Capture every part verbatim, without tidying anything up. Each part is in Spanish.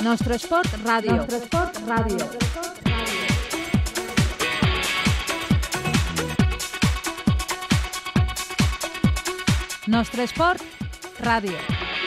Nostre Esport Ràdio. Nostre Esport Ràdio. Nostre Esport Ràdio.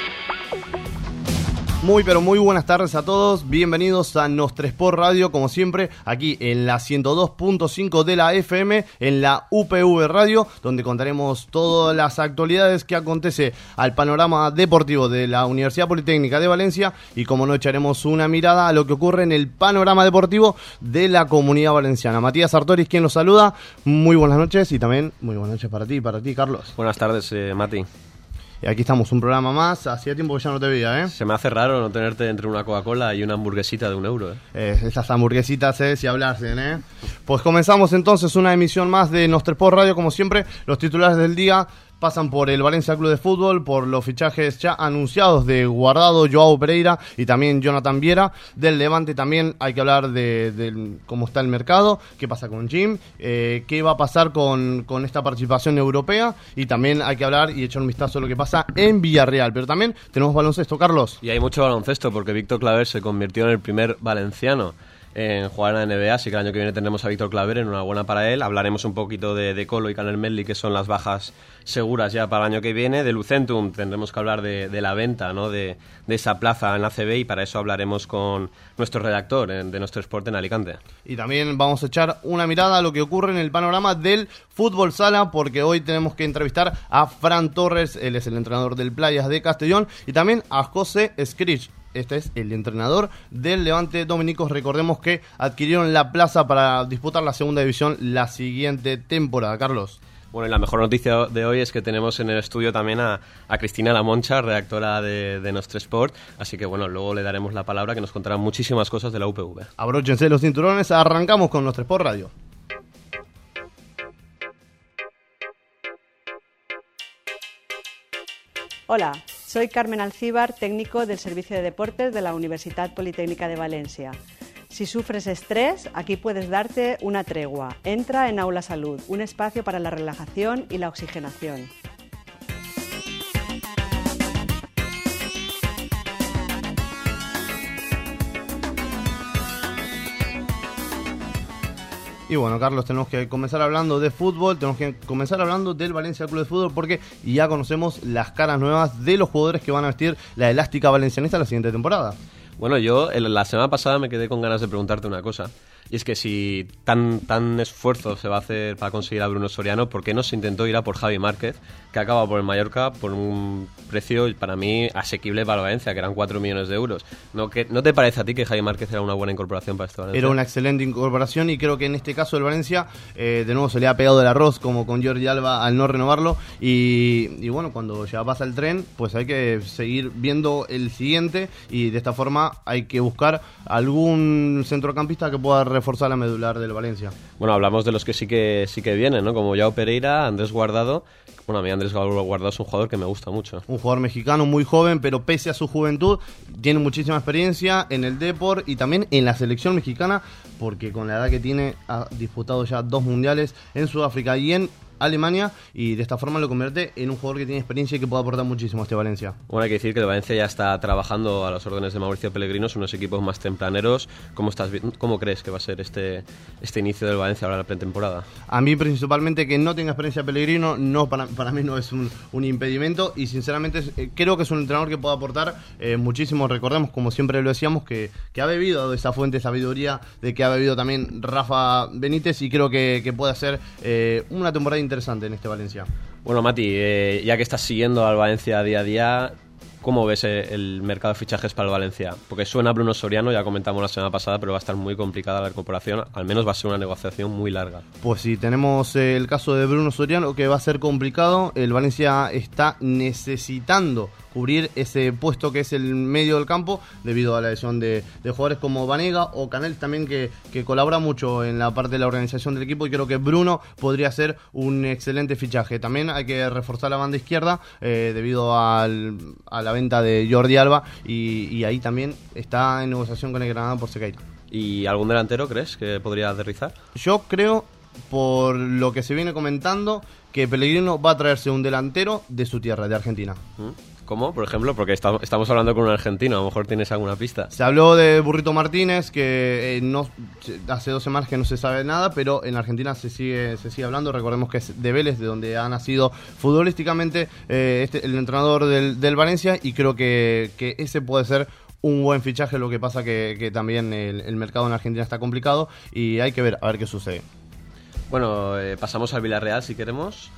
Muy pero muy buenas tardes a todos, bienvenidos a Nostre Esport Radio, como siempre, aquí en la ciento dos punto cinco de la F M, en la U P V Radio, donde contaremos todas las actualidades que acontece al panorama deportivo de la Universidad Politécnica de Valencia y, como no, echaremos una mirada a lo que ocurre en el panorama deportivo de la Comunidad Valenciana. Matías Sartoris, quien los saluda, muy buenas noches y también muy buenas noches para ti y para ti, Carlos. Buenas tardes, eh, Mati. Y aquí estamos, un programa más. Hacía tiempo que ya no te veía, ¿eh? Se me hace raro no tenerte entre una Coca-Cola y una hamburguesita de un euro, ¿eh? eh esas hamburguesitas, ¿eh? Si hablarse, ¿eh? Pues comenzamos entonces una emisión más de Nostre Esport Radio, como siempre. Los titulares del día pasan por el Valencia Club de Fútbol, por los fichajes ya anunciados de Guardado, Joao Pereira y también Jonathan Viera. Del Levante también hay que hablar de, de cómo está el mercado, qué pasa con Jim, eh, qué va a pasar con, con esta participación europea, y también hay que hablar y echar un vistazo a lo que pasa en Villarreal. Pero también tenemos baloncesto, Carlos. Y hay mucho baloncesto porque Víctor Claver se convirtió en el primer valenciano en jugar en la N B A, así que el año que viene tendremos a Víctor Claver, enhorabuena para él. Hablaremos un poquito de, de Colo y Canel Medley, que son las bajas seguras ya para el año que viene. De Lucentum tendremos que hablar de, de la venta, ¿no? de, de esa plaza en la A C B, y para eso hablaremos con nuestro redactor en, de Nostre Esport en Alicante. Y también vamos a echar una mirada a lo que ocurre en el panorama del fútbol sala, porque hoy tenemos que entrevistar a Fran Torres, él es el entrenador del Playas de Castellón, y también a José Escrich. Este es el entrenador del Levante Dominicos. Recordemos que adquirieron la plaza para disputar la segunda división la siguiente temporada, Carlos. Bueno, y la mejor noticia de hoy es que tenemos en el estudio también a, a Cristina Lamoncha, redactora de, de Nostre Esport. Así que bueno, luego le daremos la palabra, que nos contará muchísimas cosas de la U P V. Abróchense los cinturones, arrancamos con Nostre Esport Radio. Hola, soy Carmen Alcíbar, técnico del Servicio de Deportes de la Universidad Politécnica de Valencia. Si sufres estrés, aquí puedes darte una tregua. Entra en Aula Salud, un espacio para la relajación y la oxigenación. Y bueno, Carlos, tenemos que comenzar hablando de fútbol, tenemos que comenzar hablando del Valencia Club de Fútbol, porque ya conocemos las caras nuevas de los jugadores que van a vestir la elástica valencianista la siguiente temporada. Bueno, yo la semana pasada me quedé con ganas de preguntarte una cosa. Y es que si tan tan esfuerzo se va a hacer para conseguir a Bruno Soriano, ¿por qué no se intentó ir a por Javi Márquez, que acaba por el Mallorca por un precio para mí asequible para Valencia, que eran cuatro millones de euros? ¿No, que, ¿No te parece a ti que Javi Márquez era una buena incorporación para este Valencia? Era una excelente incorporación, y creo que en este caso el Valencia eh, de nuevo se le ha pegado el arroz, como con Jordi Alba, al no renovarlo. Y, y bueno, cuando ya pasa el tren, pues hay que seguir viendo el siguiente, y de esta forma hay que buscar algún centrocampista que pueda reforzar la medular del Valencia. Bueno, hablamos de los que sí que sí que vienen, ¿no? Como Joao Pereira, Andrés Guardado. Bueno, a mí Andrés Guardado es un jugador que me gusta mucho. Un jugador mexicano muy joven, pero pese a su juventud, tiene muchísima experiencia en el Depor y también en la selección mexicana, porque con la edad que tiene ha disputado ya dos mundiales en Sudáfrica y en Alemania, y de esta forma lo convierte en un jugador que tiene experiencia y que puede aportar muchísimo a este Valencia. Bueno, hay que decir que el Valencia ya está trabajando a las órdenes de Mauricio Pellegrino, unos equipos más tempraneros. ¿Cómo estás, cómo crees que va a ser este este inicio del Valencia ahora en la pretemporada? A mí principalmente que no tenga experiencia Pellegrino, no para, para mí no es un, un impedimento, y sinceramente eh, creo que es un entrenador que puede aportar eh, muchísimo. Recordemos, como siempre lo decíamos, que, que ha bebido de esa fuente de sabiduría de que ha bebido también Rafa Benítez, y creo que, que puede hacer eh, una temporada interesante en este Valencia. Bueno, Mati, eh, ya que estás siguiendo al Valencia día a día, ¿cómo ves el mercado de fichajes para el Valencia? Porque suena Bruno Soriano, ya comentamos la semana pasada, pero va a estar muy complicada la incorporación. Al menos va a ser una negociación muy larga. Pues sí, tenemos el caso de Bruno Soriano, que va a ser complicado. El Valencia está necesitando cubrir ese puesto que es el medio del campo, debido a la lesión de, de jugadores como Vanega o Canel también, que, que colabora mucho en la parte de la organización del equipo, y creo que Bruno podría ser un excelente fichaje. También hay que reforzar la banda izquierda eh, debido al, a la venta de Jordi Alba, y, y ahí también está en negociación con el Granada por Sequeira. ¿Y algún delantero crees que podría aterrizar? Yo creo, por lo que se viene comentando, que Pellegrino va a traerse un delantero de su tierra, de Argentina. ¿Mm? ¿Cómo, por ejemplo? Porque estamos, estamos hablando con un argentino, a lo mejor tienes alguna pista. Se habló de Burrito Martínez, que eh, no hace dos semanas que no se sabe nada, pero en Argentina se sigue se sigue hablando. Recordemos que es de Vélez, de donde ha nacido futbolísticamente eh, este, el entrenador del, del Valencia, y creo que, que ese puede ser un buen fichaje. Lo que pasa que, que también el, el mercado en Argentina está complicado y hay que ver, a ver qué sucede. Bueno, eh, pasamos al Villarreal si queremos.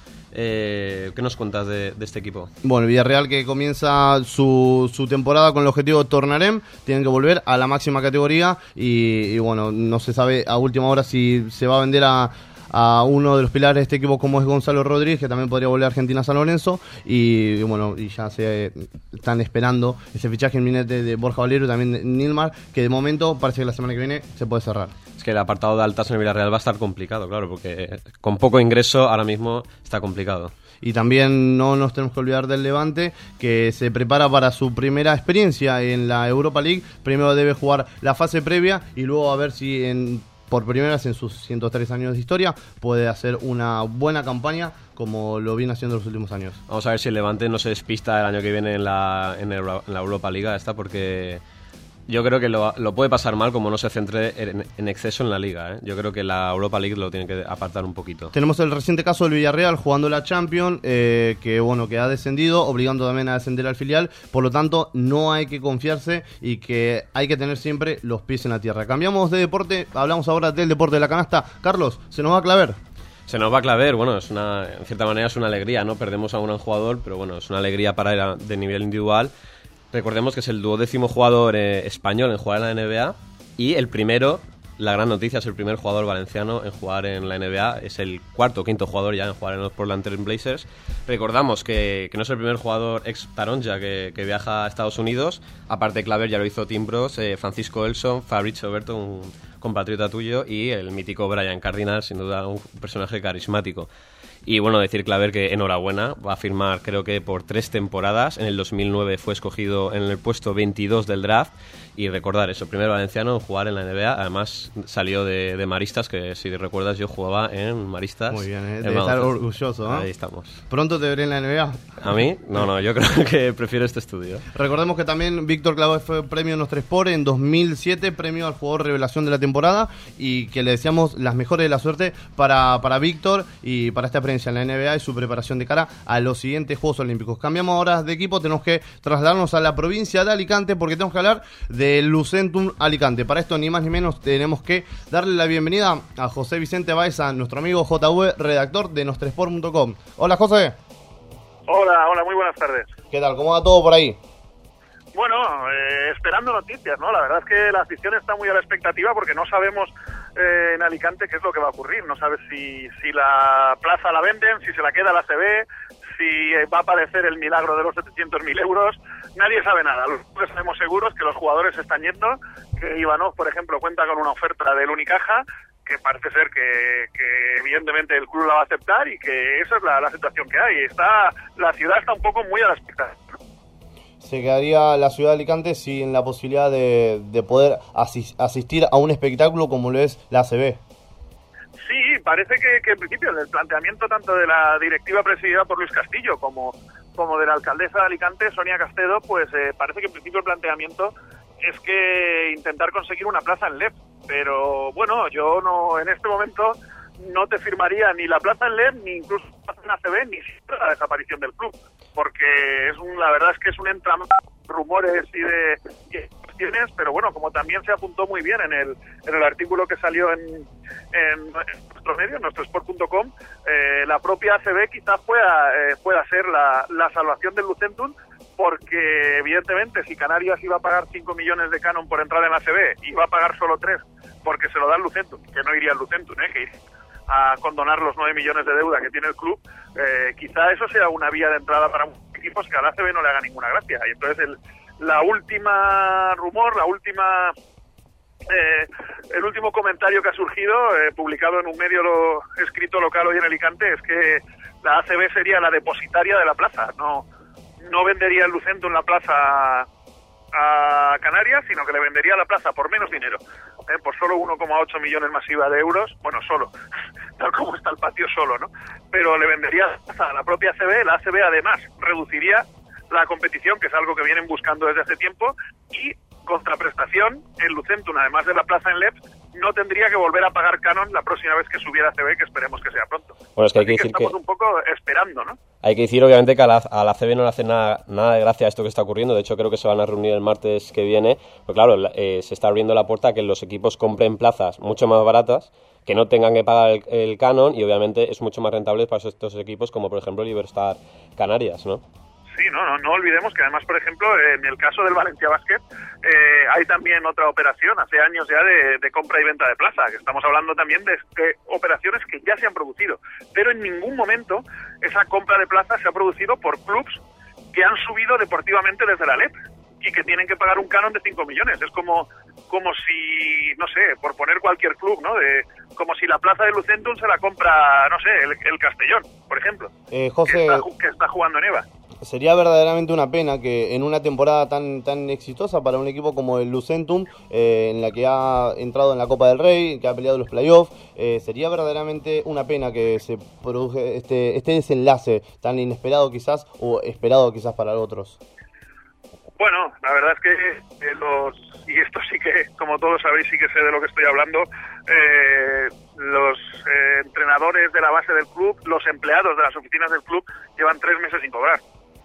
Eh, ¿Qué nos cuentas de, de este equipo? Bueno, el Villarreal, que comienza su, su temporada con el objetivo de Tornarem, tienen que volver a la máxima categoría y, y bueno, no se sabe a última hora si se va a vender a, a uno de los pilares de este equipo, como es Gonzalo Rodríguez, que también podría volver a Argentina a San Lorenzo, y, y bueno, y ya se eh, están esperando ese fichaje inminente de Borja Valero y también de Nilmar, que de momento parece que la semana que viene se puede cerrar. Es que el apartado de altas en el Villarreal va a estar complicado, claro, porque con poco ingreso ahora mismo está complicado. Y también no nos tenemos que olvidar del Levante, que se prepara para su primera experiencia en la Europa League. Primero debe jugar la fase previa y luego a ver si en, por primera vez en sus ciento tres años de historia puede hacer una buena campaña como lo viene haciendo en los últimos años. Vamos a ver si el Levante no se despista el año que viene en la, en el, en la Europa Liga esta, porque yo creo que lo, lo puede pasar mal como no se centre en, en exceso en la Liga, ¿eh? Yo creo que la Europa League lo tiene que apartar un poquito. Tenemos el reciente caso del Villarreal jugando la Champions, eh, que bueno, que ha descendido, obligando también a descender al filial. Por lo tanto, no hay que confiarse y que hay que tener siempre los pies en la tierra. Cambiamos de deporte, hablamos ahora del deporte de la canasta. Carlos, ¿se nos va a clavar? Se nos va a clavar, bueno, es una, en cierta manera es una alegría, ¿no? Perdemos a un gran jugador, pero bueno, es una alegría para él de nivel individual. Recordemos que es el duodécimo jugador eh, español en jugar en la N B A y el primero, la gran noticia, es el primer jugador valenciano en jugar en la N B A, es el cuarto o quinto jugador ya en jugar en los Portland Trail Blazers. Recordamos que, que no es el primer jugador ex Taronja que, que viaja a Estados Unidos, aparte Claver ya lo hizo Tim Bros, eh, Francisco Elson, Fabrizio Berto, un compatriota tuyo, y el mítico Brian Cardinal, sin duda un personaje carismático. Y bueno, decir Claver que enhorabuena, va a firmar creo que por tres temporadas. En el dos mil nueve fue escogido en el puesto veintidós del draft. Y recordar eso, primer valenciano en jugar en la N B A. Además salió de, de Maristas, que si recuerdas yo jugaba en Maristas. Muy bien, ¿eh? Debe estar orgulloso, ¿no? Ahí estamos. ¿Pronto te veré en la N B A? ¿A mí? No, no, yo creo que prefiero este estudio. Recordemos que también Víctor Claver fue premio Nostresport en dos mil siete, premio al jugador revelación de la temporada, y que le deseamos las mejores de la suerte para, para Víctor y para esta experiencia en la N B A y su preparación de cara a los siguientes Juegos Olímpicos. Cambiamos ahora de equipo, tenemos que trasladarnos a la provincia de Alicante porque tenemos que hablar de Lucentum Alicante. Para esto, ni más ni menos, tenemos que darle la bienvenida a José Vicente Baeza, nuestro amigo J V, redactor de nostresport punto com. Hola, José. Hola, hola, muy buenas tardes. ¿Qué tal? ¿Cómo va todo por ahí? Bueno, eh, esperando noticias, ¿no? La verdad es que la afición está muy a la expectativa porque no sabemos eh, en Alicante qué es lo que va a ocurrir. No sabes si, si la plaza la venden, si se la queda la A C B, si va a aparecer el milagro de los setecientos mil euros. Nadie sabe nada. Lo que sabemos seguro es que los jugadores están yendo, que Ivanov, por ejemplo, cuenta con una oferta del Unicaja, que parece ser que, que evidentemente el club la va a aceptar y que esa es la, la situación que hay. Está, la ciudad está un poco muy a la expectativa. Se quedaría la ciudad de Alicante sin la posibilidad de, de poder asis, asistir a un espectáculo como lo es la A C B. Sí, parece que, que en principio el planteamiento tanto de la directiva presidida por Luis Castillo como, como de la alcaldesa de Alicante, Sonia Castedo, pues eh, parece que en principio el planteamiento es que intentar conseguir una plaza en L E P. Pero bueno, yo no en este momento no te firmaría ni la plaza en L E P, ni incluso la plaza en A C B, ni siquiera la desaparición del club. Porque es un, la verdad es que es un entramado de rumores y de, y de cuestiones, pero bueno, como también se apuntó muy bien en el, en el artículo que salió en, en, en nuestro medio, en nostresport punto com, eh, la propia A C B quizás pueda, eh, pueda ser la, la salvación del Lucentum, porque evidentemente si Canarias iba a pagar cinco millones de canon por entrar en la A C B y va a pagar solo tres porque se lo da el Lucentum, que no iría al Lucentum, ¿eh? que iría a condonar los nueve millones de deuda que tiene el club, eh, quizá eso sea una vía de entrada para muchos equipos que a la A C B no le haga ninguna gracia. Y entonces el, la última rumor, la última eh, el último comentario que ha surgido, eh, publicado en un medio lo, escrito local hoy en Alicante, es que la A C B sería la depositaria de la plaza, no, no vendería el Lucentum la plaza a Canarias, sino que le vendería la plaza por menos dinero, eh, por solo uno coma ocho millones masiva de euros, bueno, solo, tal como está el patio solo, ¿no? Pero le vendería la plaza a la propia A C B, la A C B además reduciría la competición, que es algo que vienen buscando desde hace tiempo, y contraprestación, el Lucentum, además de la plaza en L E P, no tendría que volver a pagar canon la próxima vez que subiera a C B, que esperemos que sea pronto. Bueno, es que hay que Así decir que estamos que... un poco esperando, ¿no? Hay que decir, obviamente, que a la, a la C B no le hace nada, nada de gracia esto que está ocurriendo. De hecho, creo que se van a reunir el martes que viene. Pero claro, eh, se está abriendo la puerta a que los equipos compren plazas mucho más baratas, que no tengan que pagar el, el canon, y obviamente es mucho más rentable para estos equipos, como por ejemplo el Iberostar Canarias, ¿no? Sí, no, no, no olvidemos que además, por ejemplo, en el caso del Valencia Basket, eh, hay también otra operación hace años ya de, de compra y venta de plaza, que estamos hablando también de, de operaciones que ya se han producido, pero en ningún momento esa compra de plaza se ha producido por clubs que han subido deportivamente desde la L E P y que tienen que pagar un canon de cinco millones. Es como como si, no sé, por poner cualquier club, ¿no? De, como si la plaza de Lucentum se la compra, no sé, el, el Castellón, por ejemplo, eh, José... que, está, que está jugando en EVA. Sería verdaderamente una pena que en una temporada tan tan exitosa para un equipo como el Lucentum, eh, en la que ha entrado en la Copa del Rey, que ha peleado los playoffs, eh, sería verdaderamente una pena que se produzca este, este desenlace tan inesperado quizás, o esperado quizás para otros. Bueno, la verdad es que eh, los, y esto sí que, como todos sabéis, sí que sé de lo que estoy hablando, eh, los eh, entrenadores de la base del club, los empleados de las oficinas del club, llevan tres meses sin cobrar.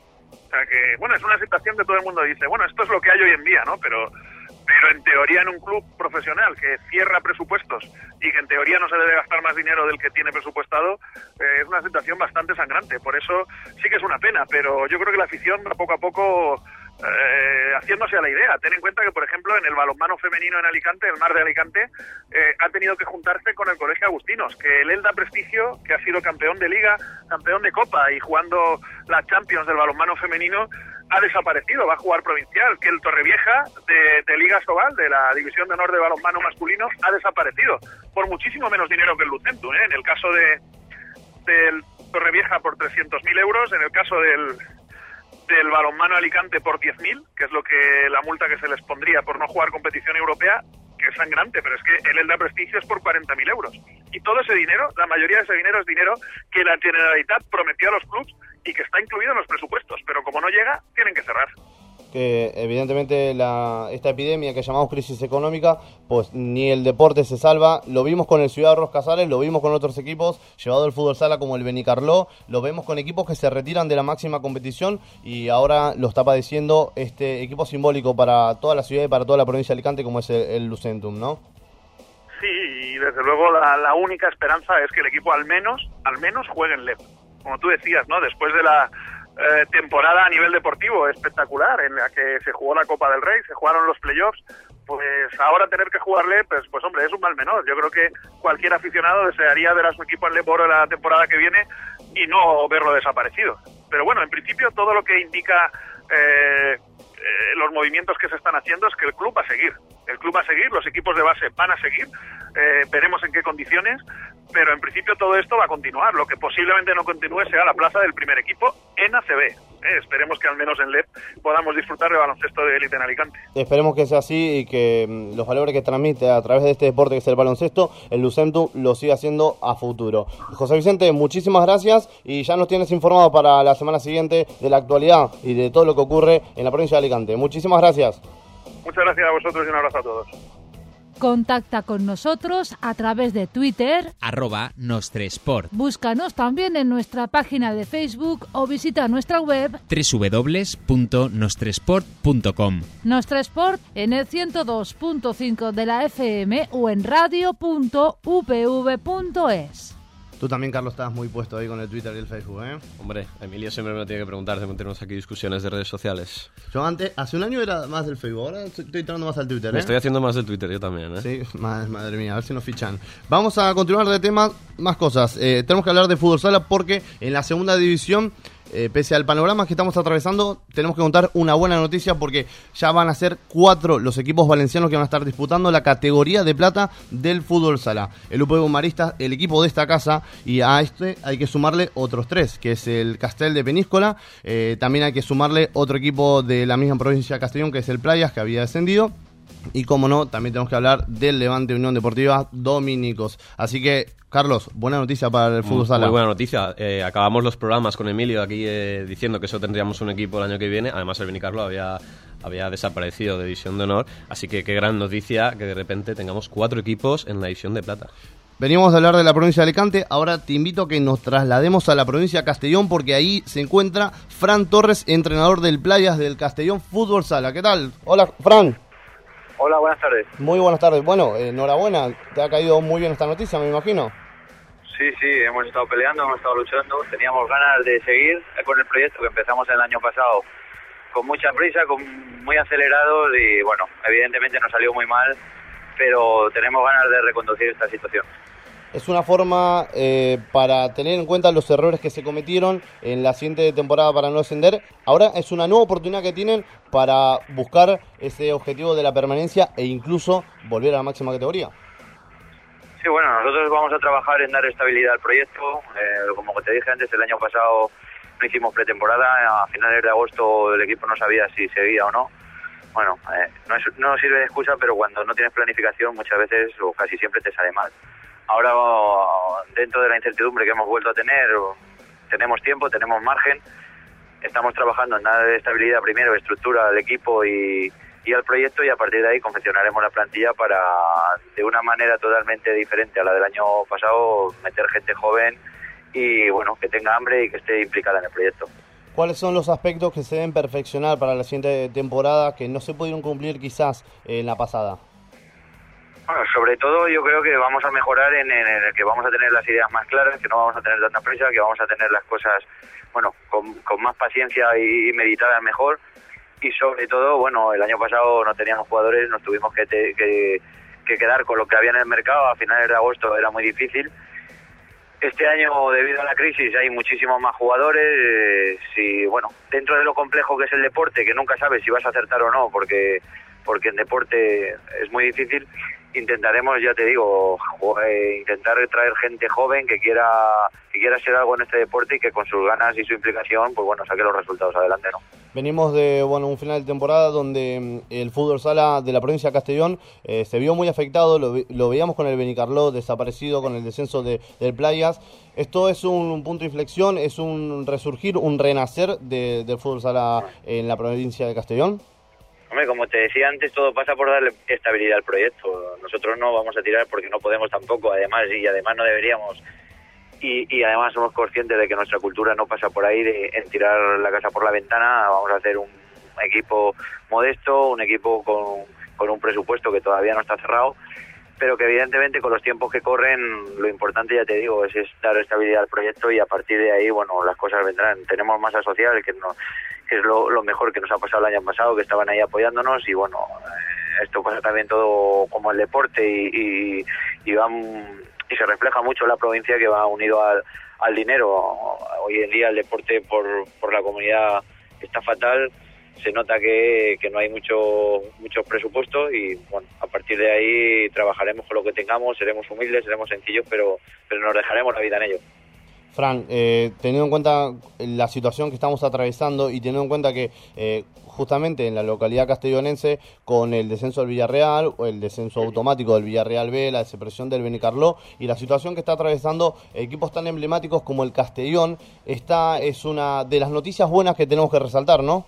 O sea que, bueno, es una situación que todo el mundo dice, bueno, esto es lo que hay hoy en día, ¿no? Pero, pero en teoría en un club profesional que cierra presupuestos y que en teoría no se debe gastar más dinero del que tiene presupuestado, eh, es una situación bastante sangrante. Por eso sí que es una pena, pero yo creo que la afición va poco a poco eh, haciéndose a la idea. Ten en cuenta que, por ejemplo, en el balonmano femenino en Alicante, el Mar de Alicante, eh, ha tenido que juntarse con el Colegio Agustinos, que el Elda Prestigio, que ha sido campeón de Liga, campeón de Copa y jugando la Champions del balonmano femenino, ha desaparecido, va a jugar provincial, que el Torrevieja de, de Liga Sobal, de la División de Honor de Balonmano Masculino, ha desaparecido, por muchísimo menos dinero que el Lucentum, ¿eh? En el caso de del Torrevieja por trescientos mil euros, en el caso del del balonmano Alicante por diez mil, que es lo que la multa que se les pondría por no jugar competición europea, que es sangrante, pero es que el Elda Prestigio es por cuarenta mil euros. Y todo ese dinero, la mayoría de ese dinero es dinero que la Generalitat prometió a los clubs y que está incluido en los presupuestos, pero como no llega, tienen que cerrar. Que evidentemente la, esta epidemia que llamamos crisis económica, pues ni el deporte se salva. Lo vimos con el Ciudad de Ros Casares, lo vimos con otros equipos, llevado el fútbol sala como el Benicarló, lo vemos con equipos que se retiran de la máxima competición y ahora lo está padeciendo este equipo simbólico para toda la ciudad y para toda la provincia de Alicante como es el, el Lucentum, ¿no? Sí, y desde luego la, la única esperanza es que el equipo al menos, al menos juegue en L E P. Como tú decías, ¿no? Después de la Eh, temporada a nivel deportivo espectacular en la que se jugó la Copa del Rey, se jugaron los playoffs, pues ahora tener que jugarle, pues, pues hombre, es un mal menor. Yo creo que cualquier aficionado desearía ver a su equipo en L E P Oro la temporada que viene y no verlo desaparecido. Pero bueno, en principio todo lo que indica eh, eh, los movimientos que se están haciendo es que el club va a seguir. El club va a seguir, los equipos de base van a seguir, eh, veremos en qué condiciones, pero en principio todo esto va a continuar. Lo que posiblemente no continúe sea la plaza del primer equipo en A C B. Eh, esperemos que al menos en L E P podamos disfrutar de baloncesto de élite en Alicante. Esperemos que sea así y que mm, los valores que transmite a través de este deporte que es el baloncesto, el Lucentum lo siga haciendo a futuro. José Vicente, muchísimas gracias y ya nos tienes informado para la semana siguiente de la actualidad y de todo lo que ocurre en la provincia de Alicante. Muchísimas gracias. Muchas gracias a vosotros y un abrazo a todos. Contacta con nosotros a través de Twitter, arroba Nostresport. Búscanos también en nuestra página de Facebook o visita nuestra web doble u doble u doble u punto nostresport punto com. Nostresport en el ciento dos punto cinco de la F M o en radio punto u p v punto es. Tú también, Carlos, estás muy puesto ahí con el Twitter y el Facebook, ¿eh? Hombre, Emilio siempre me lo tiene que preguntar, tenemos aquí discusiones de redes sociales. Yo antes, hace un año era más del Facebook, ahora estoy, estoy entrando más al Twitter, ¿eh? Me estoy haciendo más del Twitter, yo también, ¿eh? Sí, madre, madre mía, a ver si nos fichan. Vamos a continuar de tema, más cosas. Eh, tenemos que hablar de fútbol sala porque en la segunda división, eh, pese al panorama que estamos atravesando, tenemos que contar una buena noticia porque ya van a ser cuatro los equipos valencianos que van a estar disputando la categoría de plata del fútbol sala. El U P V Maristas, el equipo de esta casa, y a este hay que sumarle otros tres, que es el Castel de Peníscola. Eh, también hay que sumarle otro equipo de la misma provincia de Castellón, que es el Playas, que había descendido. Y como no, también tenemos que hablar del Levante Unión Deportiva Dominicos. Así que Carlos, buena noticia para el fútbol sala. Muy buena noticia. Eh, acabamos los programas con Emilio aquí eh, diciendo que eso tendríamos un equipo el año que viene. Además, el Benicarló había, había desaparecido de División de Honor. Así que qué gran noticia que de repente tengamos cuatro equipos en la División de Plata. Venimos a hablar de la provincia de Alicante, ahora te invito a que nos traslademos a la provincia de Castellón porque ahí se encuentra Fran Torres, entrenador del Playas del Castellón Fútbol Sala. ¿Qué tal? Hola, Fran. Hola, buenas tardes. Muy buenas tardes. Bueno, eh, enhorabuena, te ha caído muy bien esta noticia, me imagino. Sí, sí, hemos estado peleando, hemos estado luchando, teníamos ganas de seguir con el proyecto que empezamos el año pasado con mucha prisa, con muy acelerados y bueno, evidentemente nos salió muy mal, pero tenemos ganas de reconducir esta situación. Es una forma eh, para tener en cuenta los errores que se cometieron en la siguiente temporada para no descender. Ahora es una nueva oportunidad que tienen para buscar ese objetivo de la permanencia e incluso volver a la máxima categoría. Sí, bueno, nosotros vamos a trabajar en dar estabilidad al proyecto. Eh, como te dije antes, el año pasado no hicimos pretemporada. A finales de agosto el equipo no sabía si seguía o no. Bueno, eh, no, es, no sirve de excusa, pero cuando no tienes planificación muchas veces o casi siempre te sale mal. Ahora, dentro de la incertidumbre que hemos vuelto a tener, tenemos tiempo, tenemos margen. Estamos trabajando en dar estabilidad primero, estructura al equipo y, y al proyecto, y a partir de ahí confeccionaremos la plantilla para, de una manera totalmente diferente a la del año pasado, meter gente joven y bueno, que tenga hambre y que esté implicada en el proyecto. ¿Cuáles son los aspectos que se deben perfeccionar para la siguiente temporada que no se pudieron cumplir quizás en la pasada? Bueno, sobre todo yo creo que vamos a mejorar en, en el que vamos a tener las ideas más claras, que no vamos a tener tanta prisa, que vamos a tener las cosas, bueno, con, con más paciencia y meditadas mejor. Y sobre todo, bueno, el año pasado no teníamos jugadores, nos tuvimos que, te, que, que quedar con lo que había en el mercado, a finales de agosto era muy difícil. Este año, debido a la crisis, hay muchísimos más jugadores. Eh, si, bueno, dentro de lo complejo que es el deporte, que nunca sabes si vas a acertar o no, porque, porque en deporte es muy difícil, intentaremos, ya te digo, eh, intentar traer gente joven que quiera que quiera hacer algo en este deporte y que con sus ganas y su implicación, pues bueno, saque los resultados adelante, ¿no? Venimos de bueno un final de temporada donde el fútbol sala de la provincia de Castellón eh, se vio muy afectado, lo, lo veíamos con el Benicarló desaparecido, con el descenso de, del Playas. Esto es un, un punto de inflexión, es un resurgir, un renacer de, del fútbol sala en la provincia de Castellón. Hombre, como te decía antes, todo pasa por darle estabilidad al proyecto. Nosotros no vamos a tirar porque no podemos tampoco, además, y además no deberíamos. Y, y además somos conscientes de que nuestra cultura no pasa por ahí de en tirar la casa por la ventana. Vamos a hacer un equipo modesto, un equipo con, con un presupuesto que todavía no está cerrado, pero que evidentemente con los tiempos que corren, lo importante, ya te digo, es, es dar estabilidad al proyecto y a partir de ahí, bueno, las cosas vendrán. Tenemos masa social, que no... que es lo, lo mejor que nos ha pasado el año pasado, que estaban ahí apoyándonos y bueno, eh, esto pasa también todo como el deporte y, y, y, van, y se refleja mucho en la provincia, que va unido al, al dinero. Hoy en día el deporte por, por la comunidad está fatal, se nota que, que no hay mucho mucho presupuesto y bueno, a partir de ahí trabajaremos con lo que tengamos, seremos humildes, seremos sencillos, pero, pero nos dejaremos la vida en ello. Fran, eh, teniendo en cuenta la situación que estamos atravesando y teniendo en cuenta que eh, justamente en la localidad castellonense, con el descenso del Villarreal, o el descenso automático del Villarreal B, la desaparición del Benicarló y la situación que está atravesando equipos tan emblemáticos como el Castellón, esta es una de las noticias buenas que tenemos que resaltar, ¿no?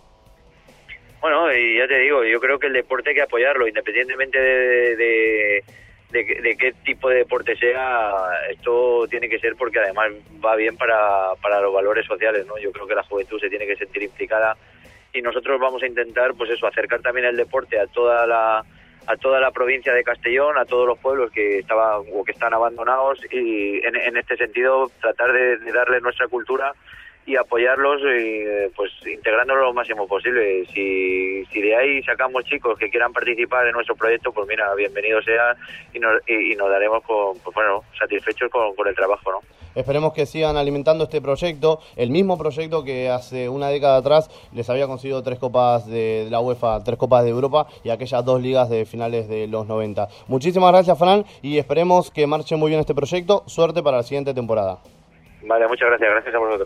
Bueno, y ya te digo, yo creo que el deporte hay que apoyarlo, independientemente de... de... De, de qué tipo de deporte sea, esto tiene que ser porque además va bien para, para los valores sociales, ¿no? Yo creo que la juventud se tiene que sentir implicada y nosotros vamos a intentar, pues eso, acercar también el deporte a toda la a toda la provincia de Castellón, a todos los pueblos que estaban o que están abandonados y en, en este sentido tratar de, de darle nuestra cultura y apoyarlos eh, pues integrándolos lo máximo posible. Si, si de ahí sacamos chicos que quieran participar en nuestro proyecto, pues mira, bienvenido sea y nos, y, y nos daremos con, pues bueno, satisfechos con, con el trabajo, ¿no? Esperemos que sigan alimentando este proyecto, el mismo proyecto que hace una década atrás les había conseguido tres copas de la UEFA, tres copas de Europa y aquellas dos ligas de finales de los noventa. Muchísimas gracias, Fran, y esperemos que marche muy bien este proyecto. Suerte para la siguiente temporada. Vale, muchas gracias, gracias a vosotros.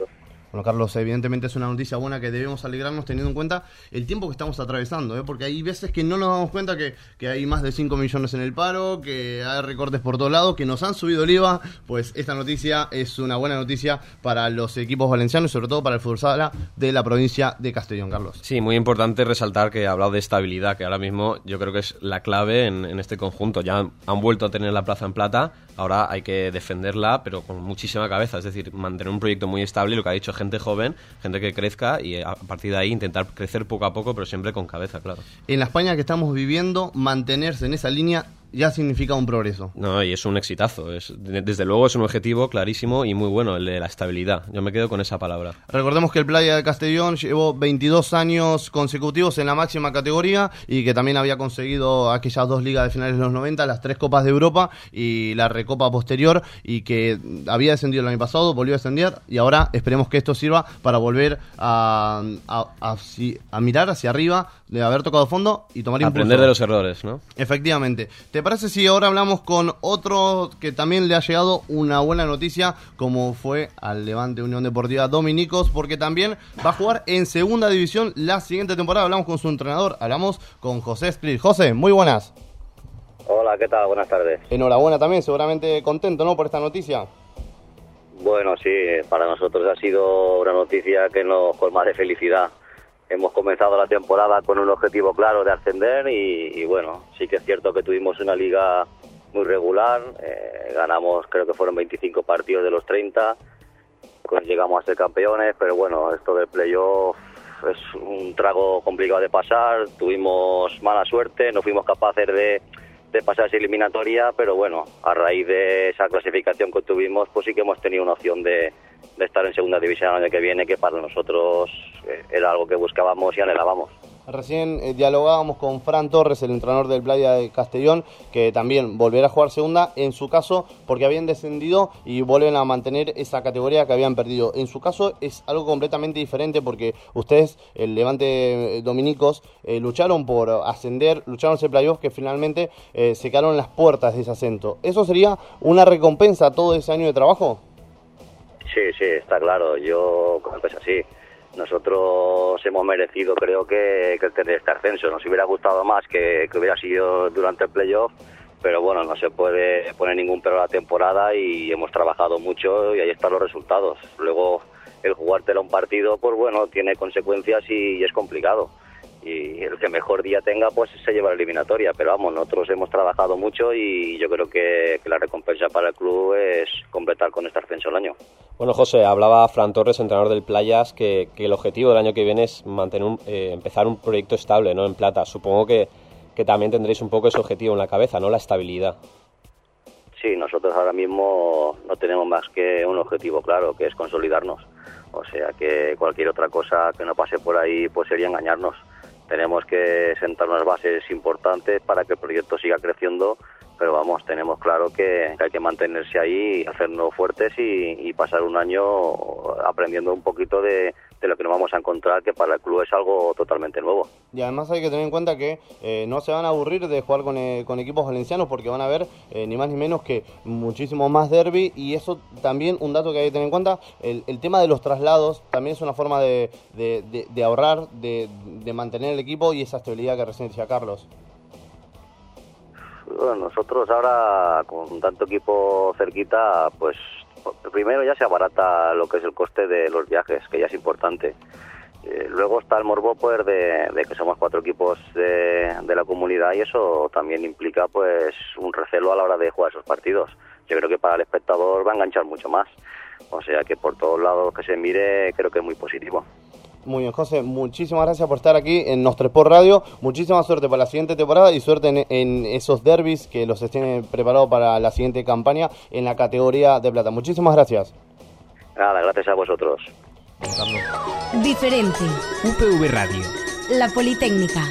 Bueno, Carlos, evidentemente es una noticia buena que debemos alegrarnos teniendo en cuenta el tiempo que estamos atravesando, ¿eh? Porque hay veces que no nos damos cuenta que, que hay más de cinco millones en el paro, que hay recortes por todos lados, que nos han subido el I V A. Pues esta noticia es una buena noticia para los equipos valencianos y sobre todo para el fútbol sala de la provincia de Castellón, Carlos. Sí, muy importante resaltar que ha hablado de estabilidad, que ahora mismo yo creo que es la clave en, en este conjunto. Ya han, han vuelto a tener la plaza en plata, ahora hay que defenderla, pero con muchísima cabeza, es decir, mantener un proyecto muy estable, y lo que ha dicho gente joven, gente que crezca, y a partir de ahí intentar crecer poco a poco, pero siempre con cabeza, claro. En la España que estamos viviendo, mantenerse en esa línea ya significa un progreso. No, y es un exitazo. Es, desde luego es un objetivo clarísimo y muy bueno, el de la estabilidad. Yo me quedo con esa palabra. Recordemos que el Playa de Castellón llevó veintidós años consecutivos en la máxima categoría y que también había conseguido aquellas dos ligas de finales de los noventa, las tres Copas de Europa y la Recopa posterior, y que había descendido el año pasado, volvió a descender, y ahora esperemos que esto sirva para volver a, a, a, a mirar hacia arriba, de haber tocado fondo y tomar impulso. Aprender de los errores, ¿no? Efectivamente. ¿Te parece si ahora hablamos con otro que también le ha llegado una buena noticia, como fue al Levante Unión Deportiva Dominicos, porque también va a jugar en segunda división la siguiente temporada? Hablamos con su entrenador, hablamos con José Split. José, muy buenas. Hola, ¿qué tal? Buenas tardes. Enhorabuena también, seguramente contento, ¿no?, por esta noticia. Bueno, sí, para nosotros ha sido una noticia que nos colma de felicidad. Hemos comenzado la temporada con un objetivo claro de ascender y, y bueno, sí que es cierto que tuvimos una liga muy regular, eh, ganamos, creo que fueron veinticinco partidos de los treinta, pues llegamos a ser campeones, pero bueno, esto del playoff es un trago complicado de pasar, tuvimos mala suerte, no fuimos capaces de, de pasar esa eliminatoria, pero bueno, a raíz de esa clasificación que tuvimos, pues sí que hemos tenido una opción de, de estar en segunda división el año que viene, que para nosotros eh, era algo que buscábamos y anhelábamos. Recién eh, dialogábamos con Fran Torres, el entrenador del Playa de Castellón, que también volverá a jugar segunda, en su caso porque habían descendido y vuelven a mantener esa categoría que habían perdido. En su caso es algo completamente diferente porque ustedes, el Levante Dominicos, eh, lucharon por ascender, lucharon ese playoff que finalmente eh, se quedaron en las puertas de ese ascenso. ¿Eso sería una recompensa a todo ese año de trabajo? Sí, sí, está claro. Yo creo que es así. Nosotros hemos merecido, creo que, que tener este ascenso. Nos hubiera gustado más que, que hubiera sido durante el playoff, pero bueno, no se puede poner ningún pero a la temporada y hemos trabajado mucho y ahí están los resultados. Luego, el jugártelo un partido, pues bueno, tiene consecuencias y, y es complicado. Y el que mejor día tenga, pues se lleva la eliminatoria. Pero vamos, nosotros hemos trabajado mucho y yo creo que, que la recompensa para el club es completar con este ascenso el año. Bueno, José, hablaba Fran Torres, entrenador del Playas, que, que el objetivo del año que viene es mantener un, eh, empezar un proyecto estable, ¿no?, en plata. Supongo que, que también tendréis un poco ese objetivo en la cabeza, ¿no?, la estabilidad. Sí, nosotros ahora mismo no tenemos más que un objetivo claro, que es consolidarnos. O sea que cualquier otra cosa que no pase por ahí pues sería engañarnos. Tenemos que sentar unas bases importantes para que el proyecto siga creciendo, pero vamos, tenemos claro que hay que mantenerse ahí, hacernos fuertes y, y pasar un año aprendiendo un poquito de, de lo que nos vamos a encontrar, que para el club es algo totalmente nuevo. Y además hay que tener en cuenta que eh, no se van a aburrir de jugar con, eh, con equipos valencianos, porque van a ver eh, ni más ni menos que muchísimo más derbi, y eso también, un dato que hay que tener en cuenta, el, el tema de los traslados también es una forma de, de, de, de ahorrar, de, de mantener el equipo y esa estabilidad que recién decía Carlos. Bueno, nosotros ahora con tanto equipo cerquita, pues primero ya se abarata lo que es el coste de los viajes, que ya es importante. Eh, luego está el morbo pues de, de que somos cuatro equipos de, de la comunidad y eso también implica pues un recelo a la hora de jugar esos partidos. Yo creo que para el espectador va a enganchar mucho más. O sea que por todos lados que se mire creo que es muy positivo. Muy bien, José, muchísimas gracias por estar aquí en Nostre Sport Radio. Muchísima suerte para la siguiente temporada y suerte en, en esos derbis que los estén preparados para la siguiente campaña en la categoría de plata. Muchísimas gracias. Nada, gracias a vosotros. Diferente. U P V Radio. La Politécnica.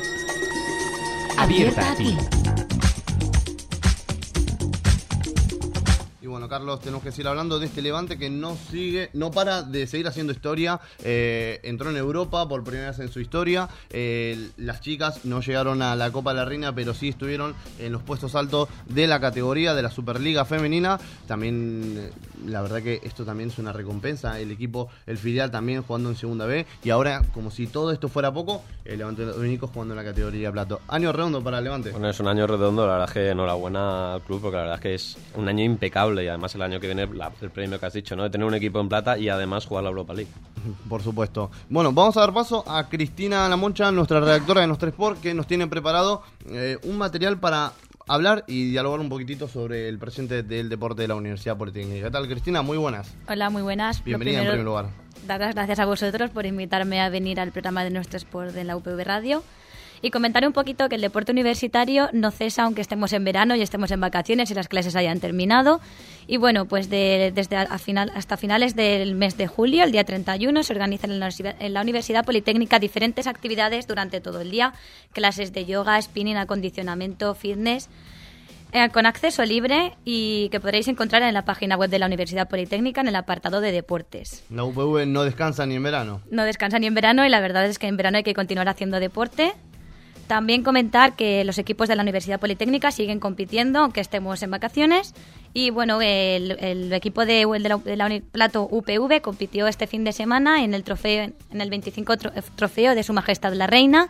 Abierta a ti. bueno, Carlos, tenemos que seguir hablando de este Levante que no sigue, no para de seguir haciendo historia. Eh, entró en Europa por primera vez en su historia. Eh, las chicas no llegaron a la Copa de la Reina, pero sí estuvieron en los puestos altos de la categoría de la Superliga Femenina. También, la verdad que esto también es una recompensa. El equipo, el filial también jugando en Segunda B. Y ahora, como si todo esto fuera poco, el Levante Dominico jugando en la categoría Plato. Año redondo para el Levante. Bueno, es un año redondo, la verdad es que enhorabuena al club, porque la verdad es que es un año impecable y además el año que viene la, el premio que has dicho, ¿no? De tener un equipo en plata y además jugar la Europa League. Por supuesto. Bueno, vamos a dar paso a Cristina La Moncha, nuestra redactora de Nostra Sport, que nos tiene preparado eh, un material para hablar y dialogar un poquitito sobre el presente del deporte de la Universidad Politécnica. ¿Qué tal, Cristina? Muy buenas. Hola, muy buenas. Bienvenida primero, en primer lugar. Dar las gracias a vosotros por invitarme a venir al programa de Nostra Sport de la U P V Radio. Y comentar un poquito que el deporte universitario no cesa aunque estemos en verano y estemos en vacaciones y las clases hayan terminado. Y bueno, pues de, desde a final, hasta finales del mes de julio, el día treinta y uno, se organizan en la, en la Universidad Politécnica diferentes actividades durante todo el día. Clases de yoga, spinning, acondicionamiento, fitness, eh, con acceso libre y que podréis encontrar en la página web de la Universidad Politécnica en el apartado de deportes. La U P V no descansa ni en verano. No descansa ni en verano y la verdad es que en verano hay que continuar haciendo deporte. También comentar que los equipos de la Universidad Politécnica siguen compitiendo, aunque estemos en vacaciones. Y bueno, el, el equipo de, de la, de la Plato U P V compitió este fin de semana en el trofeo, en el veinticinco trofeo de Su Majestad la Reina.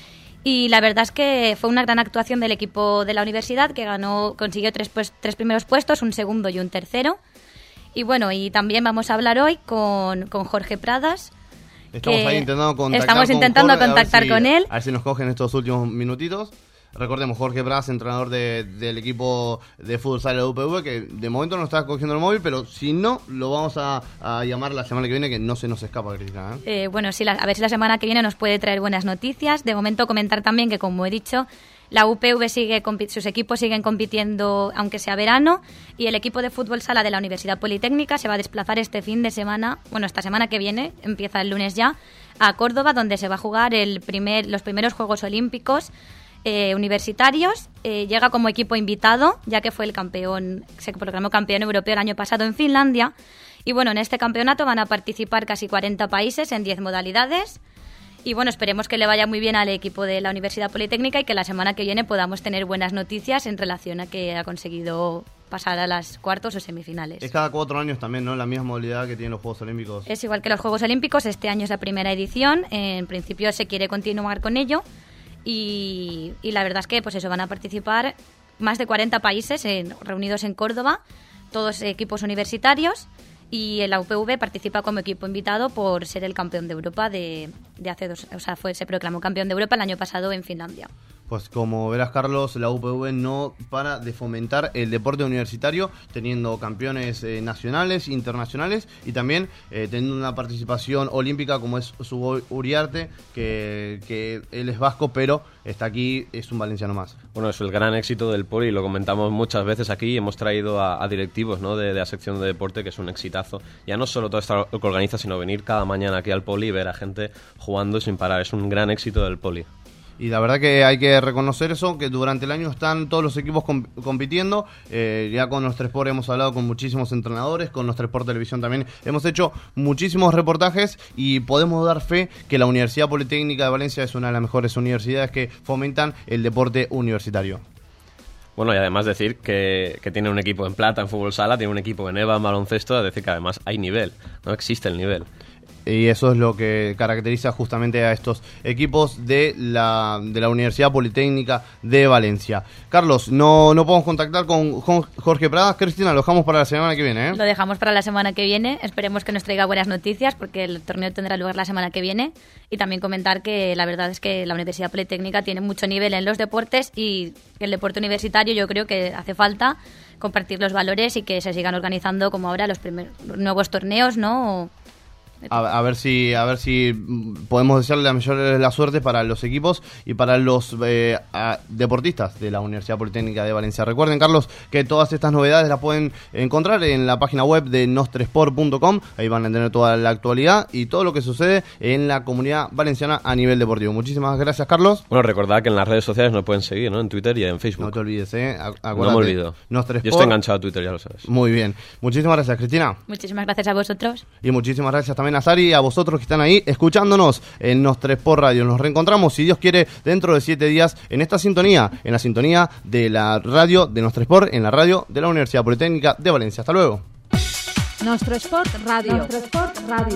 Y la verdad es que fue una gran actuación del equipo de la universidad, que ganó, consiguió tres, pues, tres primeros puestos, un segundo y un tercero. Y bueno, y también vamos a hablar hoy con, con Jorge Pradas. Estamos ahí intentando contactar Estamos con intentando Jorge, contactar si, con él. A ver si nos cogen estos últimos minutitos. Recordemos, Jorge Pradas, entrenador de, del equipo de fútbol sala de la U P V, que de momento no está cogiendo el móvil, pero si no, lo vamos a, a llamar la semana que viene, que no se nos escapa, Cristina. ¿eh? Eh, bueno, sí, la, a ver si la semana que viene nos puede traer buenas noticias. De momento comentar también que, como he dicho, la U P V sigue, sus equipos siguen compitiendo aunque sea verano, y el equipo de fútbol sala de la Universidad Politécnica se va a desplazar este fin de semana, bueno, esta semana que viene, empieza el lunes ya, a Córdoba, donde se va a jugar el primer, los primeros Juegos Olímpicos eh, universitarios. Eh, llega como equipo invitado, ya que fue el campeón, se proclamó campeón europeo el año pasado en Finlandia. Y bueno, en este campeonato van a participar casi cuarenta países en diez modalidades. Y bueno, esperemos que le vaya muy bien al equipo de la Universidad Politécnica y que la semana que viene podamos tener buenas noticias en relación a que ha conseguido pasar a las cuartos o semifinales. Es cada cuatro años también, ¿no? La misma modalidad que tienen los Juegos Olímpicos. Es igual que los Juegos Olímpicos, este año es la primera edición, en principio se quiere continuar con ello y, y la verdad es que pues eso, van a participar más de cuarenta países en, reunidos en Córdoba, todos equipos universitarios. Y la U P V participa como equipo invitado por ser el campeón de Europa de, de hace dos, o sea, fue, se proclamó campeón de Europa el año pasado en Finlandia. Pues como verás, Carlos, la U P V no para de fomentar el deporte universitario, teniendo campeones eh, nacionales, internacionales y también eh, teniendo una participación olímpica como es Subo Uriarte, que, que él es vasco, pero está aquí, es un valenciano más. Bueno, es el gran éxito del Poli, lo comentamos muchas veces aquí, hemos traído a, a directivos, ¿no? de, de la sección de deporte, que es un exitazo. Ya no solo todo esto lo que organiza, sino venir cada mañana aquí al Poli y ver a gente jugando sin parar. Es un gran éxito del Poli. Y la verdad que hay que reconocer eso, que durante el año están todos los equipos comp- compitiendo. Eh, ya con Nostra Sport hemos hablado con muchísimos entrenadores, con Nostra Sport Televisión también hemos hecho muchísimos reportajes y podemos dar fe que la Universidad Politécnica de Valencia es una de las mejores universidades que fomentan el deporte universitario. Bueno, y además decir que, que tiene un equipo en plata en fútbol sala, tiene un equipo en EVA en baloncesto, es decir que además hay nivel, no existe el nivel. Y eso es lo que caracteriza justamente a estos equipos de la, de la Universidad Politécnica de Valencia. Carlos, no, no podemos contactar con Jorge Pradas. Cristina, lo dejamos para la semana que viene, ¿eh? Lo dejamos para la semana que viene. Esperemos que nos traiga buenas noticias porque el torneo tendrá lugar la semana que viene. Y también comentar que la verdad es que la Universidad Politécnica tiene mucho nivel en los deportes y el deporte universitario yo creo que hace falta compartir los valores y que se sigan organizando como ahora los primeros nuevos torneos, ¿no? A, a ver si a ver si podemos desearle la mayor de la suerte para los equipos y para los eh, a, deportistas de la Universidad Politécnica de Valencia. Recuerden, Carlos, que todas estas novedades las pueden encontrar en la página web de nostresport punto com. Ahí van a tener toda la actualidad y todo lo que sucede en la comunidad valenciana a nivel deportivo. Muchísimas gracias, Carlos. Bueno, recordad que en las redes sociales nos pueden seguir, ¿no? En Twitter y en Facebook. No te olvides, ¿eh? Acuérdate, no me olvido. Nostresport. Yo estoy enganchado a Twitter, ya lo sabes. Muy bien. Muchísimas gracias, Cristina. Muchísimas gracias a vosotros. Y muchísimas gracias también a Sari y a vosotros que están ahí escuchándonos en Nostresport Radio. Nos reencontramos, si Dios quiere, dentro de siete días en esta sintonía, en la sintonía de la radio de Nostresport, en la radio de la Universidad Politécnica de Valencia. Hasta luego. Nostresport Radio. Nostresport Radio.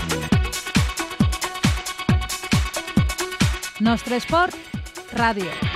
Nostresport Radio.